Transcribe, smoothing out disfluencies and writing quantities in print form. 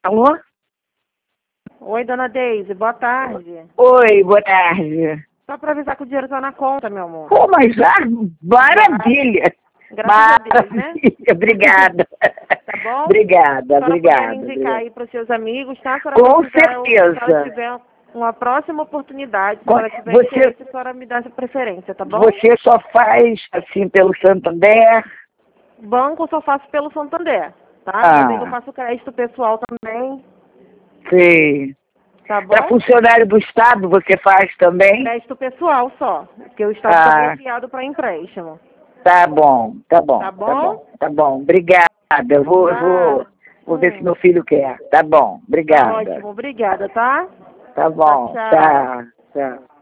Alô? Oi, dona Deise, boa tarde. Oi, boa tarde. Só para avisar que o dinheiro tá na conta, meu amor. Pô, mas maravilha. Graças a Deus, né? Obrigada. Tá bom? Obrigada, A senhora obrigada. puder indicar aí para os seus amigos, tá? A senhora Com precisar, se a senhora certeza. tiver uma próxima oportunidade, se a Com- senhora tiver você- interesse, a senhora me dá essa preferência, tá bom? Você só faz assim pelo Santander? Banco eu só faço pelo Santander, tá? Ah. Mas ainda faço crédito pessoal também, Sim. tá bom? Para funcionário do Estado você faz também? Crédito pessoal só, porque o Estado está bloqueado para empréstimo. Tá bom, tá bom. Tá bom? Tá bom, tá bom. Obrigada. Eu vou ver se meu filho quer. Tá bom, Tá obrigada. ótimo, obrigada, tá? Tá bom, Tchau, tchau. tá.